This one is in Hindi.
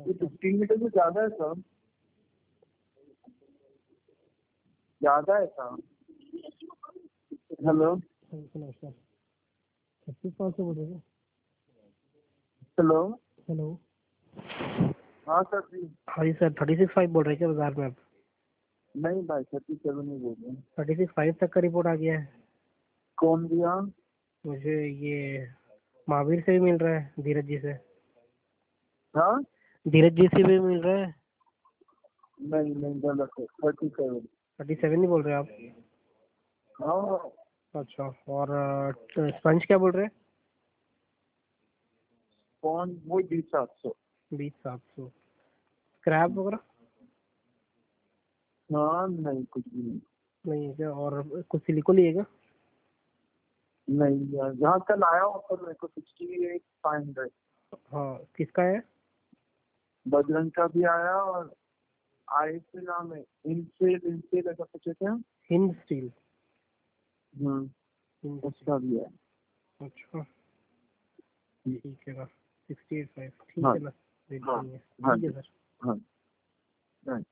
ये 15 मीटर से ज्यादा है सर, ज्यादा है सर। हेलो नमस्कार, 36 से बोल रहे हैं? हेलो हेलो, हाँ सर जी। हाँ जी सर, 36.5 बोल रहे हैं क्या बाजार में आप? नहीं भाई 37 नहीं बोल रहे हैं। 36.5 तक का रिपोर्ट आ गया है। कौन दिया? मुझे ये महावीर से भी मिल रहा है, धीरज जी से। हाँ धीरज जी से भी मिल रहा है। नहीं नहीं गलत है, 37। 37 नहीं बोल रहे आप? हाँ अच्छा, और स्पंज क्या बोल रहे हैं? कौन वो 20-700। 20-700। स्क्रैप वगैरह हाँ नहीं कुछ भी नहीं। नहीं है क्या? और कुछ सिलिको लिएगा? नहीं यार, जहाँ कल आया ऑफर मेरे को 68,500। हाँ, किसका है? बजरंग का भी आया और आई से नाम है इनसेल, इनसेल ऐसा कुछ है क्या? हिंद स्टील। उसका भी है। अच्छा, ठीक है ना। 68.5 ठीक हाँ है ना, देख हाँ लेंगे। हाँ ठीक है जी सर। हाँ हाँ।